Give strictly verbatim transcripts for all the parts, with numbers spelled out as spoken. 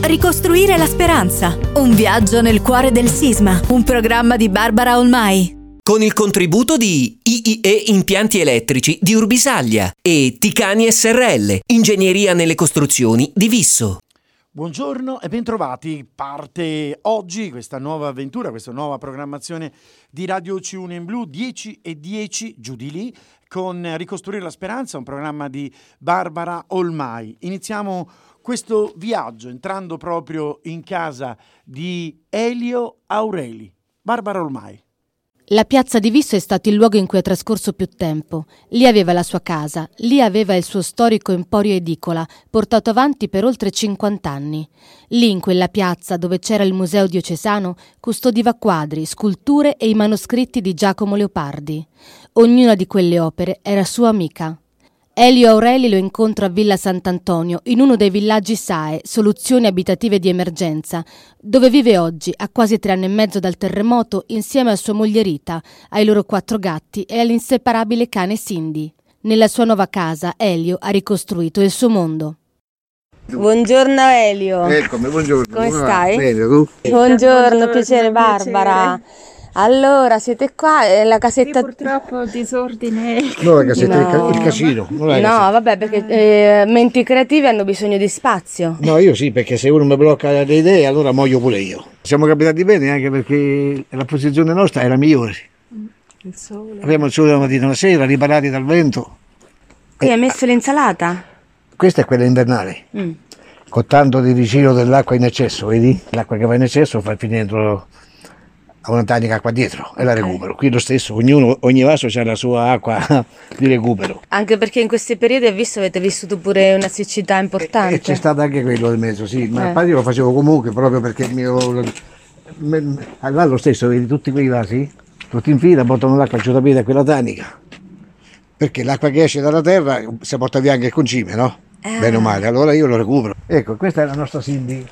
Ricostruire la speranza. Un viaggio nel cuore del sisma. Un programma di Barbara Olmai. Con il contributo di I I E Impianti Elettrici di Urbisaglia e Ticani S R L, Ingegneria nelle Costruzioni di Visso. Buongiorno e bentrovati. Parte oggi questa nuova avventura, questa nuova programmazione di Radio C uno in Blu, dieci e dieci, giù di lì, con Ricostruire la Speranza, un programma di Barbara Olmai. Iniziamo questo viaggio entrando proprio in casa di Elio Aureli. Barbara Olmai. La piazza di Visso è stato il luogo in cui ha trascorso più tempo. Lì aveva la sua casa, lì aveva il suo storico emporio edicola, portato avanti per oltre cinquant'anni. Lì, in quella piazza dove c'era il museo diocesano, custodiva quadri, sculture e i manoscritti di Giacomo Leopardi. Ognuna di quelle opere era sua amica. Elio Aureli lo incontra a Villa Sant'Antonio, in uno dei villaggi S A E, soluzioni abitative di emergenza, dove vive oggi, a quasi tre anni e mezzo dal terremoto, insieme a sua moglie Rita, ai loro quattro gatti e all'inseparabile cane Cindy. Nella sua nuova casa, Elio ha ricostruito il suo mondo. Buongiorno Elio. Eccomi, buongiorno. Come stai? Bene, tu? Buongiorno, buongiorno piacere Barbara. Piacere. Allora, siete qua, è la casetta... Sì, purtroppo il disordine... No, la casetta, no. il casino. Non no, casino. vabbè, perché eh, menti creative hanno bisogno di spazio. No, io sì, perché se uno mi blocca le idee, allora muoio pure io. Siamo capitati bene anche perché la posizione nostra era migliore. Il sole... Abbiamo il sole la mattina e la sera, riparati dal vento. Qui hai messo l'insalata? Questa è quella invernale. Mm. Con tanto di riciclo dell'acqua in eccesso, vedi? L'acqua che va in eccesso fa finire dentro... a una tanica qua dietro e la recupero. Qui lo stesso, ognuno, ogni vaso c'ha la sua acqua di recupero. Anche perché in questi periodi, hai visto, avete vissuto pure una siccità importante. E, e c'è stato anche quello nel mezzo, sì, ma eh. io lo facevo comunque proprio perché il mio... Allora lo stesso, vedi tutti quei vasi, tutti in fila, portano l'acqua giù da piede a quella tanica. Perché l'acqua che esce dalla terra si porta via anche il concime, no? Ah. Bene o male, allora io lo recupero. Ecco, questa è la nostra Cindy.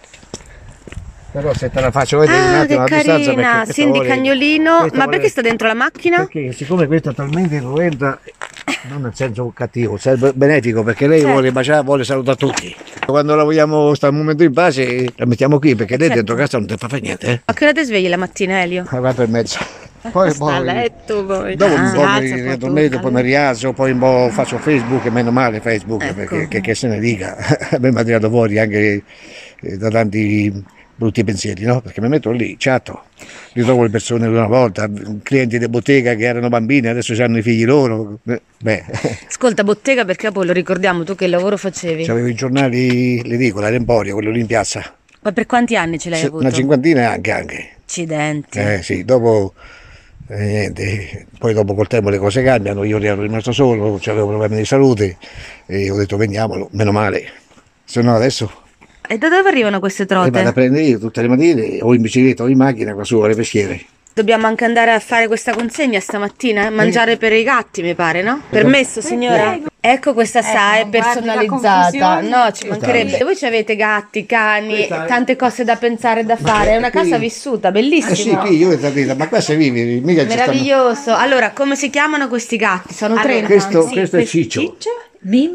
Però se te la faccio vedere ah, un attimo che a distanza, carina, Cindy vuole, Cagnolino, ma perché vuole, sta dentro la macchina? Perché siccome questa è talmente irruenta, non nel senso cattivo, serve benefico, perché lei certo. vuole baciare, vuole salutare tutti. Quando la vogliamo stare un momento in pace, la mettiamo qui, perché lei certo. dentro casa non ti fa fare niente. Eh? A che ora ti svegli la mattina, Elio? Alle quattro e mezza. Poi, sta a letto poi. Dopo ah, un po' mi riaddormento, poi mi rialzo, poi un po' faccio Facebook, e meno male Facebook, ecco. perché che, che se ne dica, a me mi ha tirato fuori anche da tanti... brutti pensieri, no? Perché mi metto lì, chatto, ritrovo le persone di una volta, clienti di bottega che erano bambini, adesso hanno i figli loro. Beh. Ascolta, bottega, perché poi lo ricordiamo, tu che lavoro facevi? C'avevo i giornali, l'edicola, l'Emporio, quello lì in piazza. Ma per quanti anni ce l'hai Se, avuto? Una cinquantina anche anche. Accidenti. Eh sì, dopo eh, niente, poi dopo col tempo le cose cambiano, io ero rimasto solo, avevo problemi di salute e ho detto vendiamolo, meno male, se no adesso... E da dove arrivano queste trote? Le vado a prendere io tutte le mattine, o in bicicletta o in macchina, qua su alle peschiere. Dobbiamo anche andare a fare questa consegna stamattina, mangiare per i gatti mi pare, no? Permesso signora? Ecco questa S A E personalizzata, no ci mancherebbe. Voi ci avete gatti, cani, tante cose da pensare e da fare, è una casa vissuta, bellissima. Eh sì, qui io ho capito, ma qua se vivi, mica ci meraviglioso. Allora, come si chiamano questi gatti? Sono allora, trenta? Questo, sì, questo è Ciccio. Ciccio, Mim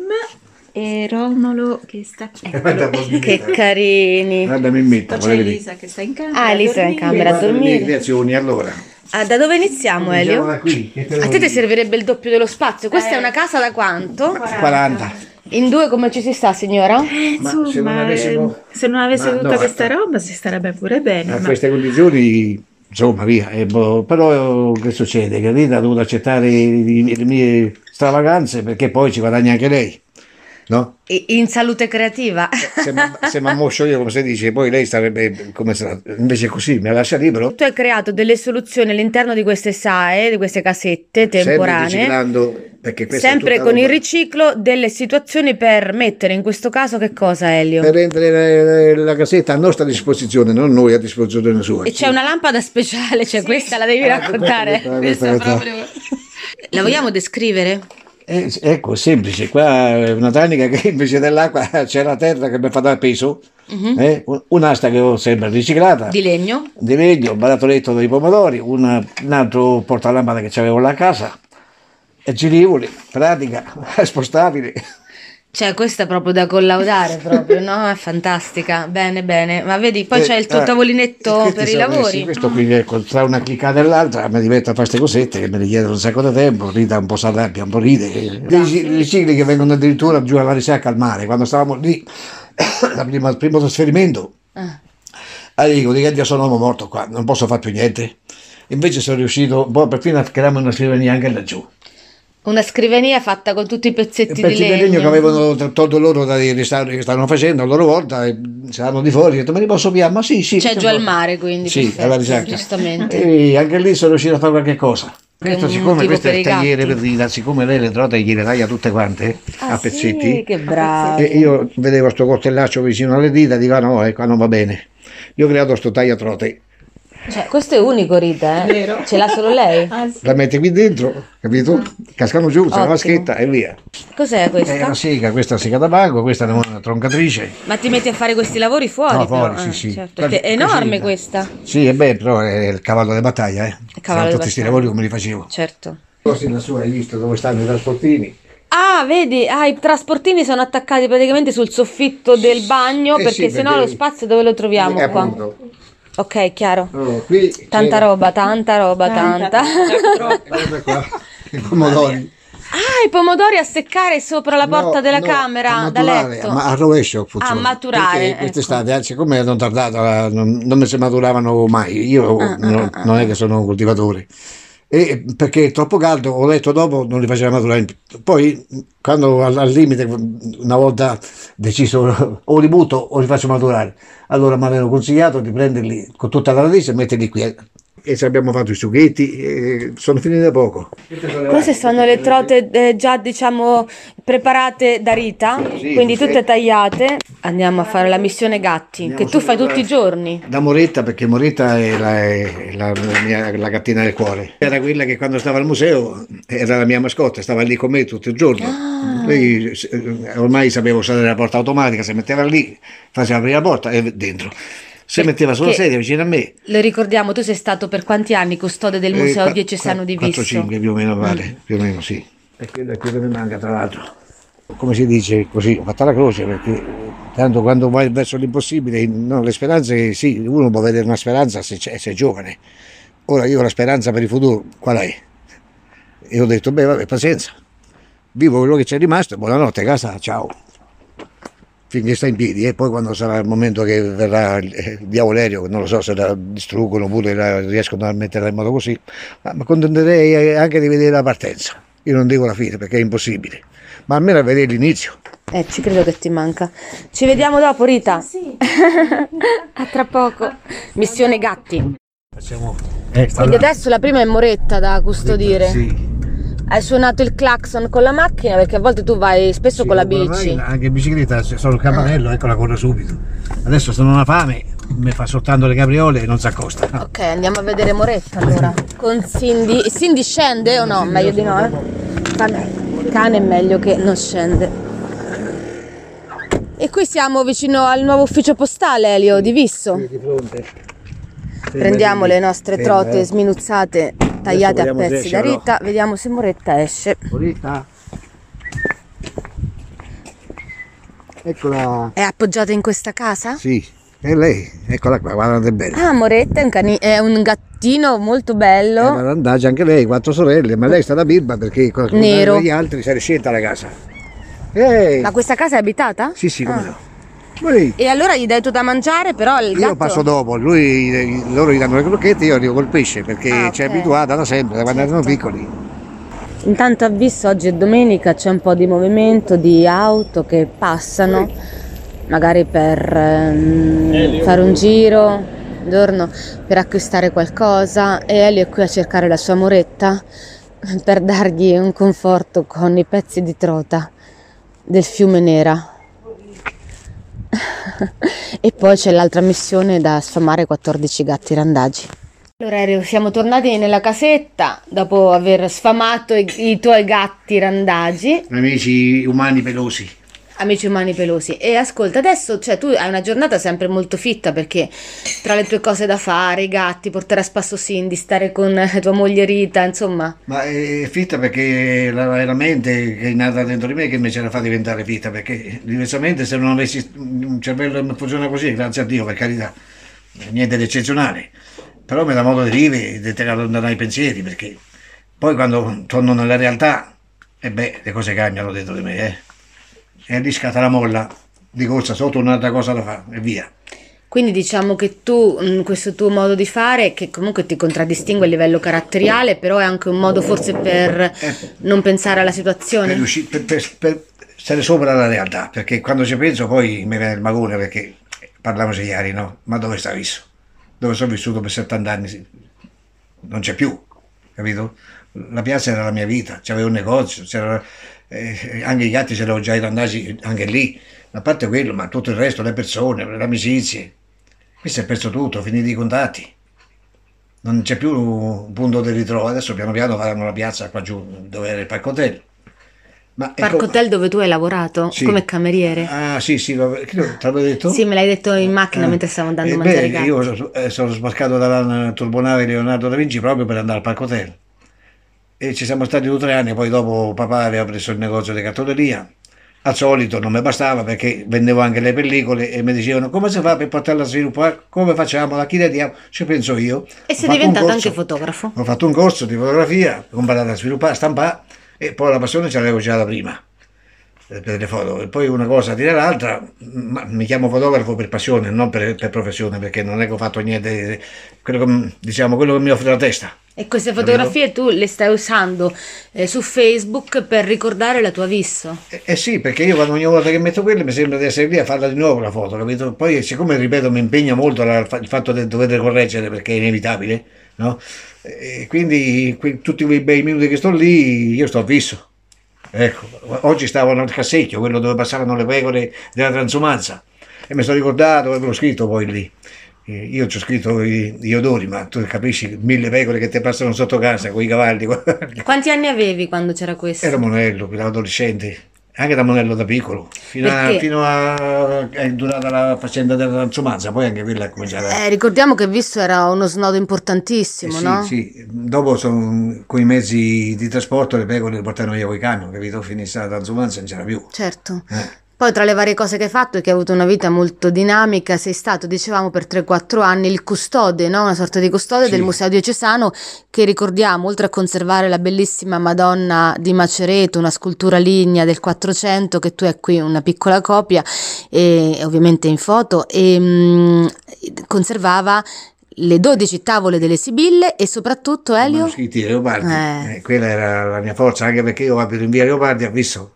e Romolo che sta qui. Che carini. Guarda, mi metto. C'è Elisa che sta in camera. Ah, Elisa è in camera a dormire. Le creazioni allora. Ah, da dove iniziamo, Elio? Da qui, a te ti servirebbe il doppio dello spazio. Questa eh. è una casa da quanto? quaranta. In due come ci si sta, signora? Eh, insomma, ma se non avessimo, se non avesse tutta no, questa roba si starebbe pure bene. A ma... queste condizioni, insomma, via. Eh, boh, però che succede? Che Rita ha dovuto accettare le mie stravaganze perché poi ci guadagna anche lei. No? In salute creativa. Se, se mi ammoscio io, come si dice, poi lei starebbe come sarà. Invece così mi lascia libero. Tu hai creato delle soluzioni all'interno di queste S A E, di queste casette temporanee, sempre riciclando, perché sempre con il riciclo delle situazioni per mettere in questo caso che cosa, Elio? Per rendere la, la casetta a nostra disposizione, non noi a disposizione sua. E c'è una lampada speciale, cioè sì. Questa la devi ah, raccontare. Questa, questa, questa, proprio... La vogliamo descrivere? Eh, ecco, è semplice, qua è una tanica che invece dell'acqua c'è la terra che mi fa dare peso, uh-huh. eh, un'asta che ho sempre riciclata. Di legno? Di legno, un baratoletto dei pomodori, una, un altro portalampada che avevo là a casa, e girevoli, pratica, spostabile. Cioè, questa è proprio da collaudare, proprio, no? È fantastica, bene, bene. Ma vedi, poi Eh, c'è il tuo eh, tavolinetto per i sono- eh, lavori. sì, questo qui, ecco, tra una cliccata e l'altra mi diventa a fare queste cosette che me le chiedono un sacco di tempo. Rita un po' s'arrabbia, un po' ride. Dei cicli che vengono addirittura giù alla risacca al mare. Quando stavamo lì, la prima, il primo trasferimento, Ah. allora dico, di che Dio sono uomo morto qua, non posso fare più niente. Invece sono riuscito, poi perfino a crearmi una scrivania anche laggiù. Una scrivania fatta con tutti i pezzetti I pezzi di di legno legno. che avevano tolto loro dai restauri che stavano facendo a loro volta, e saranno di fuori, ho detto, me li posso piare? Ma sì, sì. Cioè che giù al cosa? mare, quindi. Sì, perfetto, alla risacca. giustamente. E anche lì sono riuscito a fare qualche cosa. Questo, un siccome motivo questo è per il i tagliere gatti. per Rita, siccome lei le trote gliele taglia tutte quante Ah, a pezzetti, sì, che bravo. e io vedevo sto coltellaccio vicino alle dita, dico, ah no, ecco, non va bene. Io ho creato sto tagliatrote. Cioè, questo è unico, Rita, eh? Vero. Ce l'ha solo lei? Ah, sì. La metti qui dentro, capito? Cascano giù, c'è Ottimo. una vaschetta e via. Cos'è È questa? una sega, questa è sega da banco, questa è una troncatrice. Ma ti metti a fare questi lavori fuori? No, però? fuori, sì, Ah, sì. certo. Perché è enorme Così, questa. Sì, è bello, però è il cavallo di battaglia, eh. Il cavallo Sono di tutti questi battaglia. lavori come li facevo. Certo. Così lassù hai visto dove stanno i trasportini? Ah, vedi, ah, i trasportini sono attaccati praticamente sul soffitto del bagno, Eh perché sì, sennò perché- lo spazio dove lo troviamo Eh, qua? appunto. Ok, chiaro. Oh, qui Tanta c'era- roba, tanta roba, tanta. Guarda qua, i pomodori. Ah, i pomodori a seccare sopra la porta No, della no, camera a da maturare, letto. ma a rovescio funziona. A maturare, Perché ecco. quest'estate, anzi, come hanno tardato, eh, non, non mi si maturavano mai. Io Ah, non, ah, ah, non è che sono un coltivatore. E perché è troppo caldo, ho letto dopo, non li faceva maturare. Poi, quando al, al limite, una volta deciso o li butto o li faccio maturare, allora mi avevano consigliato di prenderli con tutta la radice e metterli qui. E ci abbiamo fatto i sughetti, e sono finiti da poco. Queste sono le trote eh, già diciamo preparate da Rita, Sì, quindi sì. tutte tagliate. Andiamo a fare la missione gatti, Andiamo che tu fai subito tutti i giorni. Da Moretta, perché Moretta è la, è la- la mia, la gattina del cuore. Era quella che quando stava al museo era la mia mascotte, stava lì con me tutto il giorno. Ah. Lei eh, ormai sapeva usare la porta automatica, si metteva lì, faceva aprire la porta e dentro. Si metteva sulla Perché- sedia vicino a me. Lo ricordiamo, tu sei stato per quanti anni custode del Museo Eh, Diocesano di quattro Visso? cinque più o meno vale, più o meno sì. E quello è quello che mi manca tra l'altro. Come si dice così, ho fatto la croce perché tanto quando vai verso l'impossibile, no, le speranze, sì, uno può vedere una speranza se, c'è- se è giovane. Ora io ho la speranza per il futuro, qual è? E ho detto, beh vabbè, pazienza, vivo quello che c'è rimasto, buonanotte, casa, ciao. Finché sta in piedi e poi quando sarà il momento che verrà il eh, diavolerio, non lo so se la distruggono oppure la riescono a metterla in modo così, ma mi contenterei anche di vedere la partenza. Io non dico la fine perché è impossibile, ma almeno a vedere l'inizio. Eh, ci credo che ti manca. Ci vediamo dopo, Rita. Sì. A tra poco. Missione gatti. Facciamo... Eh, sta Quindi là. adesso la prima è Moretta da custodire. Sì. Hai suonato il clacson con la macchina perché a volte tu vai spesso Sì, con la ormai bici. anche in bicicletta, se sono il campanello, ecco la corro subito. Adesso sono una fame, mi fa soltanto le capriole e non si accosta. Ok, andiamo a vedere Moretta allora. Con Cindy. Cindy scende o no? Meglio di no, eh? Cane, cane è meglio che non scende. E qui siamo vicino al nuovo ufficio postale, Elio, di Visso. Qui di fronte. Prendiamo le nostre Ferma, trote eh. sminuzzate, tagliate a vediamo se pezzi esce da o no. Rita. Vediamo se Moretta esce. Moretta. Eccola. È appoggiata in questa casa? Sì, è lei, eccola qua, guardate bene. Ah, Moretta è un, cani- è un gattino molto È bello. una randaggia anche lei, quattro sorelle, ma lei sta da birba perché con Nero. gli altri si è riscelta la casa. Ehi! Ma questa casa è abitata? Sì, sì, come Ah. no. Lui, E allora gli dai tutto da mangiare, però il io gatto... passo dopo, lui, loro gli danno le crocchette, io arrivo col pesce perché Ah, ci è ok. abituata da sempre, da quando Certo. erano piccoli. Intanto a Visso oggi è domenica, c'è un po' di movimento di auto che passano, magari per ehm, fare un giro, un giorno per acquistare qualcosa, e Elio è qui a cercare la sua Moretta per dargli un conforto con i pezzi di trota del fiume Nera. E poi c'è l'altra missione da sfamare quattordici gatti randagi. Allora Elio, siamo tornati nella casetta dopo aver sfamato i, i tuoi gatti randagi. Amici umani pelosi. Amici umani pelosi. E ascolta, adesso cioè, tu hai una giornata sempre molto fitta, perché tra le tue cose da fare, i gatti, portare a spasso Cindy, stare con tua moglie Rita, insomma. Ma è fitta perché la, è la mente che è nata dentro di me che mi ce la fa diventare fitta, perché diversamente se non avessi un cervello che funziona così, grazie a Dio, per carità, niente di eccezionale, però mi dà modo di vivere, di tenere lontano i pensieri, perché poi quando torno nella realtà, e beh, le cose cambiano dentro di me, eh. E lì scatta la molla di corsa sotto un'altra cosa da fare e via. Quindi diciamo che tu, in questo tuo modo di fare, che comunque ti contraddistingue a livello caratteriale, però è anche un modo forse per eh, non pensare alla situazione? Per, uscire, per, per, per stare sopra la realtà, perché quando ci penso poi mi viene il magone, perché parliamoci chiari, no? Ma dove sta visto? Dove sono vissuto per settanta anni? Non c'è più, capito? La piazza era la mia vita, c'avevo un negozio, c'era... Eh, anche i gatti ce li ho già andati anche lì, a parte quello, ma tutto il resto, le persone, le amicizie, qui si è perso tutto, finiti i contatti, non c'è più un punto di ritrovo. Adesso piano piano faranno la piazza qua giù dove era il Parco Hotel. Ma Parco Hotel ecco, dove tu hai lavorato? Sì. Come cameriere? Ah sì sì, te l'avevo detto? Sì, me l'hai detto in macchina ah. mentre stavo andando eh, a mangiare beh, i gatti. Io sono, eh, sono sbarcato dalla turbonave Leonardo da Vinci proprio per andare al Parco Hotel. E ci siamo stati due o tre anni, poi dopo papà aveva preso il negozio di cartoleria. Al solito non mi bastava perché vendevo anche le pellicole e mi dicevano come si fa per portarla a sviluppare, come facciamo, a chi le diamo, ci penso io. E sei diventato anche fotografo? Ho fatto un corso di fotografia, ho imparato a sviluppare, a stampare e poi la passione ce l'avevo già da prima per le foto. E poi una cosa tira l'altra, ma mi chiamo fotografo per passione, non per, per professione, perché non è che ho fatto niente, quello che, diciamo, quello che mi offre la testa. E queste fotografie tu le stai usando eh, su Facebook per ricordare la tua visso? Eh, eh sì, perché io quando ogni volta che metto quelle mi sembra di essere lì a farla di nuovo la foto, capito? Poi siccome, ripeto, mi impegna molto la, il fatto di dover correggere perché è inevitabile, no? E quindi que, tutti quei bei minuti che sto lì io sto fisso. Ecco, oggi stavo nel cassecchio, quello dove passavano le pecore della transumanza, e mi sono ricordato, avevo scritto poi lì. Io ci ho scritto gli odori, ma tu capisci, mille pecore che ti passano sotto casa con i cavalli. Quanti anni avevi quando c'era questo? Ero monello, ero adolescente, anche da monello da piccolo, fino, a, fino a è durata la faccenda della transumanza, poi anche quella è cominciata. Eh, ricordiamo che visto era uno snodo importantissimo, eh sì, no? Sì, dopo son, con i mezzi di trasporto le pecore le portavano via con i camion, capito? Finisse la transumanza non c'era più. Certo. Eh. Poi tra le varie cose che hai fatto e che hai avuto una vita molto dinamica, sei stato, dicevamo, per tre quattro anni il custode, no? Una sorta di custode sì. del Museo Diocesano, che ricordiamo, oltre a conservare la bellissima Madonna di Macereto, una scultura lignea del quattrocento, che tu hai qui una piccola copia, e ovviamente in foto, e mh, conservava le dodici tavole delle Sibille e soprattutto, Elio? Manoscritti di Leopardi, eh. Eh, quella era la mia forza, anche perché io abito in via Leopardi, ho visto.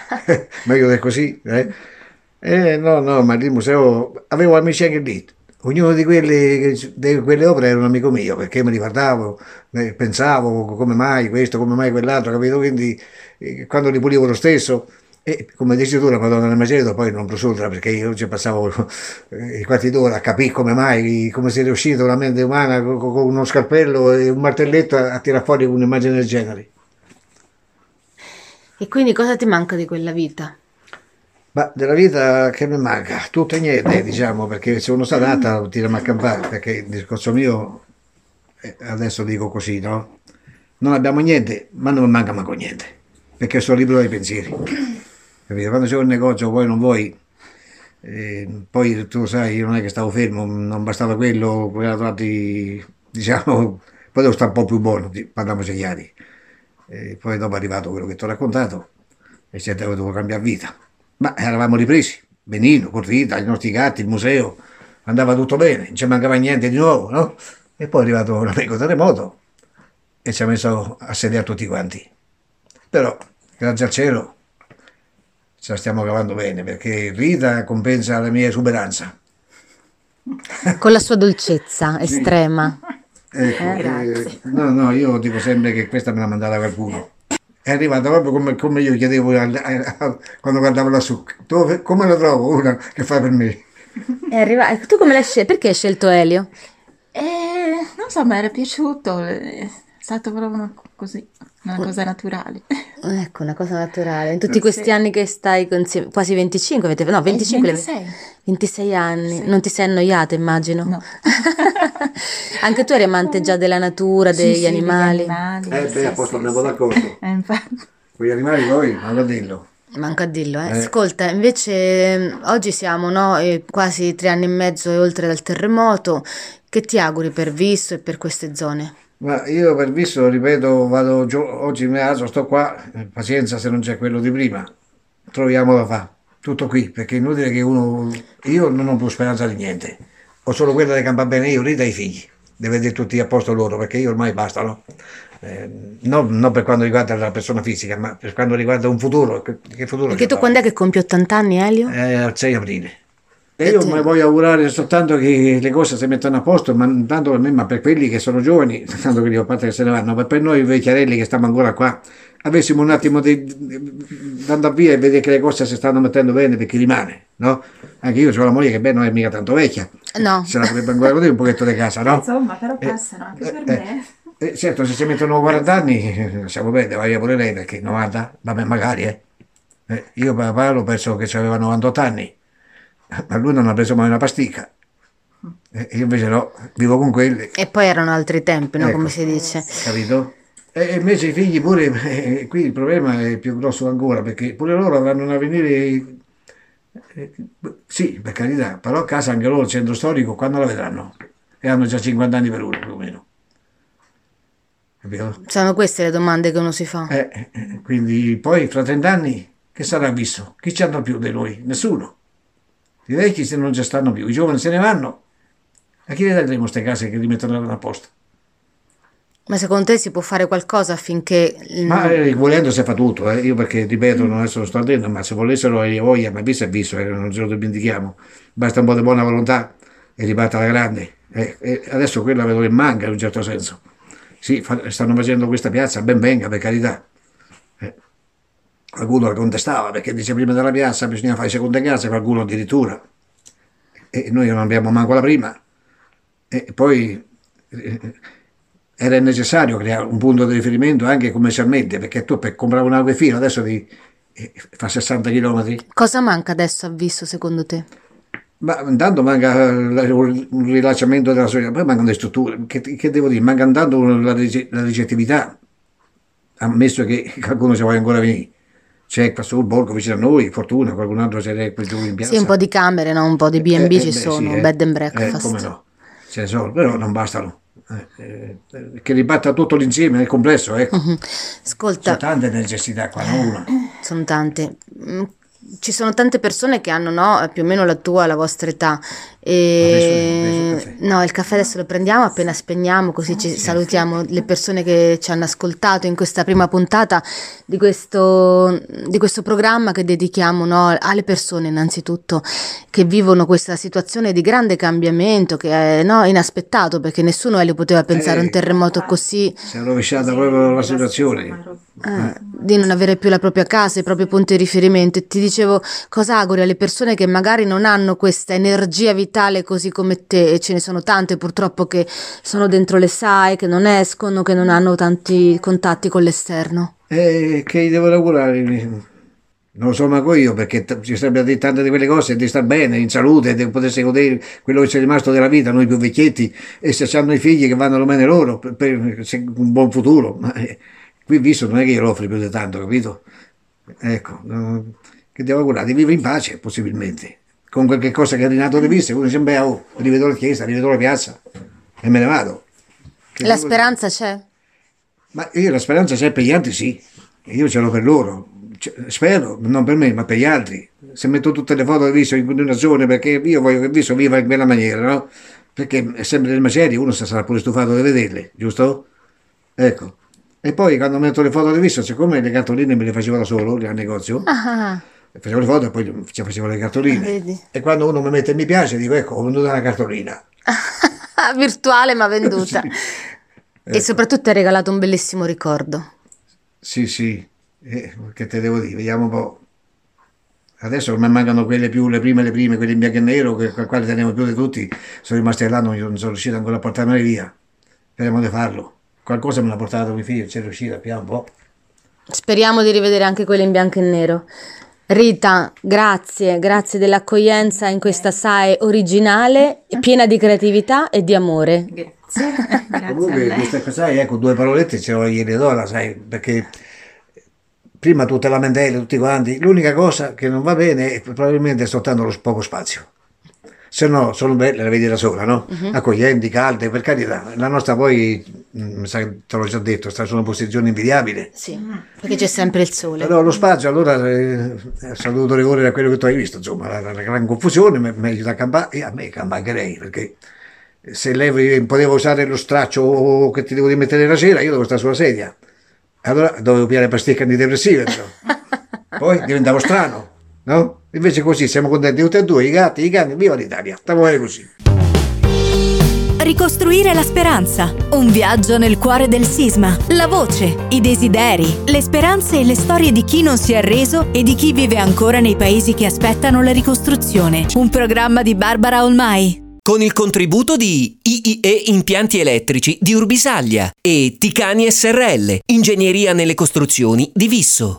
Meglio di così, eh? Eh, no, no, ma il museo avevo amici anche lì. Ognuno di quelle, di quelle opere era un amico mio, perché mi riguardavo, pensavo come mai questo, come mai quell'altro, capito? Quindi eh, quando li pulivo lo stesso, e come dici tu, la Madonna del Macereto poi non prosulta, perché io ci passavo eh, i quarti d'ora a capire come mai, come si è riuscito la mente umana con, con uno scalpello e un martelletto a, a tirare fuori un'immagine del genere. E quindi cosa ti manca di quella vita? Ma della vita che mi manca? Tutto e niente, diciamo, perché se uno sta data tira a campare, perché il discorso mio, adesso dico così, no? Non abbiamo niente, ma non mi manca manco niente, perché sono libero dai pensieri. Capito? Quando c'è un negozio poi non vuoi, eh, poi tu sai, io non è che stavo fermo, non bastava quello, poi altri, diciamo, poi devo stare un po' più buono, parliamoci chiari. E poi dopo è arrivato quello che ti ho raccontato e ci avevo dovuto cambiare vita, ma eravamo ripresi benino, con Rita, i nostri gatti, il museo, andava tutto bene, non ci mancava niente di nuovo, no? E poi è arrivato l'amico terremoto e ci ha messo a sedere tutti quanti, però grazie al cielo ce la stiamo cavando bene, perché Rita compensa la mia esuberanza con la sua dolcezza estrema. Ecco, eh, no, no, io dico sempre che questa me l'ha mandata qualcuno. È arrivata proprio come, come io chiedevo a, a, a, quando guardavo lassù. Dove, come la trovo una che fa per me? È arrivata. Tu come l'hai scelto? Perché hai scelto Elio? Eh, non so, mi era piaciuto. È stato proprio così. una cosa naturale. Ecco, una cosa naturale. In tutti questi sì. anni che stai insieme, quasi venticinque, avete, no, venticinque, ventisei. ventisei anni, Sì. Non ti sei annoiata, immagino? No. Anche tu eri amante già della natura, Sì, degli sì, animali? Degli animali. Eh beh, sì, a posto sì, andiamo sì. d'accordo. Eh, infatti. Con gli animali poi, manco a dirlo. Manco a dirlo, eh. Eh. Ascolta, invece oggi siamo, no, eh, quasi tre anni e mezzo e oltre dal terremoto. Che ti auguri per Visso e per queste zone? Ma io per visto, ripeto, vado giù, oggi mi alzo, sto qua, eh, pazienza se non c'è quello di prima, troviamo da fare, tutto qui, perché è inutile che uno, io non ho più speranza di niente, ho solo quella di campare bene io, Rita e i figli, deve vedere tutti a posto loro, perché io ormai basta, no? Eh, non, non per quanto riguarda la persona fisica, ma per quanto riguarda un futuro, che, che futuro Perché c'è tu quando è che compi ottanta anni, Elio? Eh, al sei aprile. E E io te? mi voglio augurare soltanto che le cose si mettano a posto, ma non tanto per me, ma per quelli che sono giovani, tanto quelli a parte che se ne vanno, ma per noi vecchiarelli che stiamo ancora qua, avessimo un attimo di, di andare via e vedere che le cose si stanno mettendo bene per chi rimane, no? Anche io ho la moglie che beh non è mica tanto vecchia, No. se la potrebbe ancora godere un pochetto di casa, no? Insomma, però Eh, passano anche per eh, me. eh, certo, se ci mettono quaranta anni, eh, siamo bene, vai via pure lei perché novanta, vabbè magari, eh. Eh, io papà lo penso che aveva novantotto anni, ma lui non ha preso mai una pasticca. E io invece no, vivo con quelli. E poi erano altri tempi, no? Ecco. Come si dice. Capito? E invece i figli pure, eh, qui il problema è più grosso ancora, perché pure loro avranno un avvenire, eh, sì, per carità, però a casa anche loro, il centro storico, quando la vedranno? E hanno già cinquanta anni per uno, più o meno. Capito? Sono queste le domande che uno si fa. Eh, eh, quindi poi fra trenta anni che sarà visto? Chi ci hanno più di noi? Nessuno. I vecchi se non ci stanno più, i giovani se ne vanno. A chi le daremo queste case che li mettono a posto? Ma secondo te si può fare qualcosa affinché... Ma eh, volendo si fa tutto, eh. Io perché ripeto, non adesso lo sto dicendo, ma se volessero io voglia, ma visto è visto, eh, non ce lo dimentichiamo. Basta un po' di buona volontà e riparte alla grande. Eh, e adesso quella vedo che manca in un certo senso. Sì, fa- stanno facendo questa piazza, ben venga, per carità. Eh, qualcuno la contestava perché dice prima della piazza bisogna fare seconde case, qualcuno addirittura. E noi non abbiamo manco la prima. E poi eh, era necessario creare un punto di riferimento anche commercialmente, perché tu per comprare un acquefino adesso ti eh, fa sessanta chilometri. Cosa manca adesso a Visso secondo te? Ma intanto manca la- un rilasciamento della società, poi mancano le strutture, che, che devo dire, manca intanto la, rice- la ricettività, ammesso che qualcuno ci voglia ancora venire. C'è qua sul borgo vicino a noi, fortuna, qualcun altro c'è quel giù in piazza. Sì, un po' di camere, no? Un po' di B and B Eh, eh, ci beh, sono, sì, eh. bed and Eh, breakfast. come no, ce ne sono, però non bastano. Eh, eh, che ribatta tutto l'insieme nel complesso, ecco. Mhm. Sono Ascolta, tante necessità qua, non una. sono tante. Mm, Ci sono tante persone che hanno, no, più o meno la tua, la vostra età. Adesso- E... adesso il caffè. No, il caffè adesso lo prendiamo appena spegniamo, così ci salutiamo le persone che ci hanno ascoltato in questa prima puntata di questo, di questo programma che dedichiamo, no, alle persone innanzitutto che vivono questa situazione di grande cambiamento, che è, no, inaspettato, perché nessuno le poteva pensare a un Eh, terremoto così. Si è rovesciata proprio la situazione. Eh, di non avere più la propria casa, i propri punti di riferimento. E ti dicevo, cosa auguri alle persone che magari non hanno questa energia vitale così come te, e ce ne sono tante purtroppo che sono dentro le sae, che non escono, che non hanno tanti contatti con l'esterno. E che gli devo augurare? Non lo so manco io, perché t- ci sarebbe da dire tante di quelle cose, di star bene, in salute, di potersi godere quello che c'è rimasto della vita, noi più vecchietti, e se hanno i figli che vanno bene loro, per, per se- un buon futuro. Ma eh, qui visto non è che glielo offri più di tanto, capito? Ecco, no, che devo augurare? Di vivere in pace, possibilmente. Con qualche cosa che è rinato di vista, uno dice, beh, oh, rivedo la chiesa, rivedo la piazza, e me ne vado. Che La devo- speranza c'è? Ma io la speranza c'è per gli altri, sì, io ce l'ho per loro. Cioè, spero, non per me, ma per gli altri. Se metto tutte le foto di Viso in continuazione, perché io voglio che Viso viva in quella maniera, no? Perché è sempre delle macerie, uno si sarà pure stufato di vederle, giusto? Ecco. E poi quando metto le foto di Viso, siccome le cartoline me le facevo da solo al negozio, Ah, facevo le foto e poi ci facevo le cartoline. vedi. E quando uno mi mette mi piace, dico, ecco, ho venduto una cartolina. virtuale ma venduta. Sì. E Ecco. soprattutto hai regalato un bellissimo ricordo. Sì, sì, eh, che te devo dire, vediamo un po'. Adesso mi mancano quelle più, le prime, le prime, quelle in bianco e nero, che, quali tenevo più di tutti, sono rimaste là, non, non sono riuscito ancora a portarmele via. Speriamo di farlo. qualcosa me l'ha portato mio figlio, c'è riuscito, piano un po'. Speriamo di rivedere anche quelle in bianco e nero. Rita, grazie, grazie dell'accoglienza in questa S A E originale, piena di creatività e di amore. Grazie, grazie Comunque questa sai, ecco, due parolette ce l'ho ieri d'ora, sai, perché prima tutte lamentele, tutti quanti, l'unica cosa che non va bene è probabilmente soltanto lo poco spazio. Se no, sono belle, la vedi da sola, no? Uh-huh. Accoglienti, calde, per carità. La nostra poi, mi sa che te l'ho già detto, sta su una posizione invidiabile. Sì, perché c'è sempre il sole. Però lo spazio, allora, eh, sono dovuto ricorrere a quello che tu hai visto, insomma, la, la, la gran confusione, mi, mi aiuta a campare, e a me campancherei, perché se lei poteva usare lo straccio che ti devo rimettere la sera, io devo stare sulla sedia. Allora dovevo pigliare pasticche antidepressive, poi diventavo strano, no? Invece così siamo contenti tutti e due, i gatti, i cani, viva l'Italia, stiamo bene così. Ricostruire la speranza, un viaggio nel cuore del sisma, la voce, i desideri, le speranze e le storie di chi non si è arreso e di chi vive ancora nei paesi che aspettano la ricostruzione. Un programma di Barbara Olmai. Con il contributo di I I E Impianti Elettrici di Urbisaglia e Ticani S R L, ingegneria nelle costruzioni di Visso.